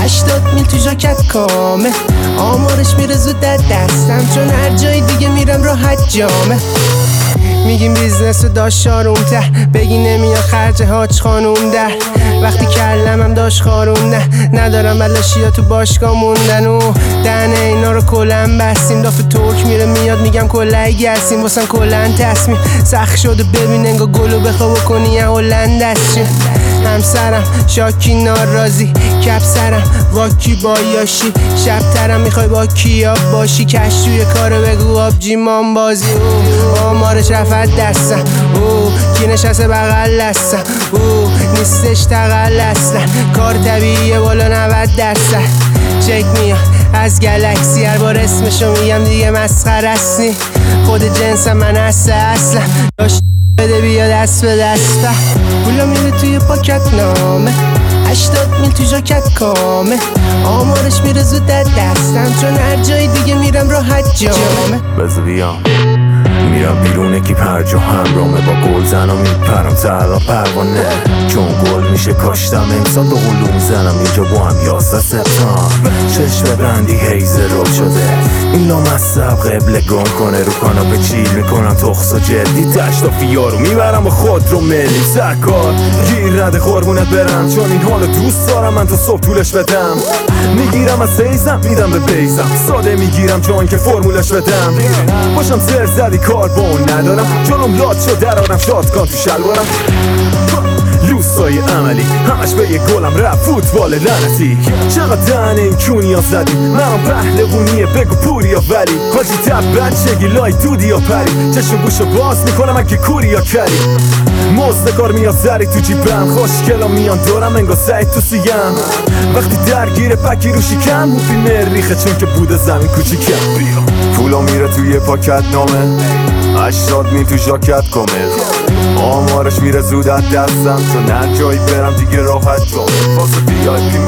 80 میل تو ژاکت کامه، آمارش میره زود در دستم، چون هر جای دیگه میرم راحت جامه. میگیم بیزنس داشت شاروم ته، بگی نمیاد خرج حاج خانوم در. وقتی کلمم داشت خارونده، ندارم بلاشیا تو باشگاه موندن و دهنه اینا رو کلن بستیم. داف ترک میره میاد میگم کلای گرسیم، واسم کلن تصمیم سخت شده ببین انگا گلو بخوا بکنی یه هلند دستشیم. همسرم شاکی ناراضی، کپ سرم واکی با یاشی، شب ترم میخوای با کیا باشی، کش توی کارو بگو آبجی مان بازی. آمارش رفت دستم، کی نشسته بغل دستم، نیستش تقل اصلا، کار طبیعیه بالا 90%. چک میاد از گلکسی، هر بار اسمشو میگم دیگه مسخره اسنی، خود جنسم من اصلا داشت بده بیا دست به دست. پولا میره توی پاکت نامه، 80 میل تو ژاکت کامه، آمارش میره زود در دستم، چون هر جای دیگه میرم راحت جامه. بذار بیام میرم بیرون کی پرجا همرامه، با گل زنم میپرم ترلا پروانه، چون گل میشه کاشتم امسال به قلو میزنم اینجا با هم 11 سپتامبر. چشم بندی هیزه رو شده این لامصب قبله گم کنه، رو کاناپه چیل میکنم تخص و جدی، تشتافی یارو میبرم و خود رو ملی سرکار گیر نده قربونت برم، چون این حالو دوست دارم من تا صبح طولش بدم. میگیرم از سیزم میدم به بیزم، ساده میگیرم چون که فرمولش بدم، باشم سر زدی کاربون ندارم، جلوم لات شد درارم شاتگان تو شلوارم. لوسای عملی همش به یه گلم رفت فوتبال لعنتی، چقدر دهن این کونیا زدی منم پهلوونیه بگو پوریا ولی حاجی تب بچگی لای دودی یا پری، چشم گوشو باز میکنم اگه کوری یا کری، مستکار میاد زری تو جیبم، خوشگلا میان دارم انگا سعید تو سیم، وقتی درگیر پکی رو شکم موفی مریخه چون که بوده زمین کوچیکم. پولا میره توی پاکت نامه، 80 میل تو ژاکت کامل، آمارش میره زود از دستم، چون هر جایی برم دیگه راحت جامه، واسه VIP